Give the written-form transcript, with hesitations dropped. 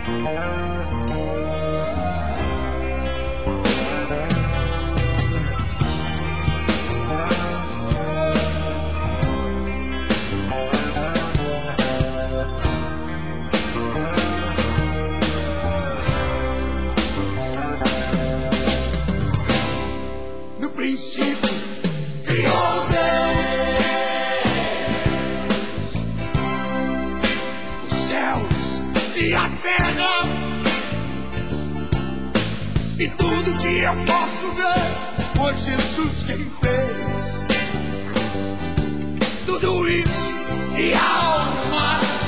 No princípio criou Deus os céus e a terra, e tudo que eu posso ver foi Jesus quem fez tudo isso e algo mais.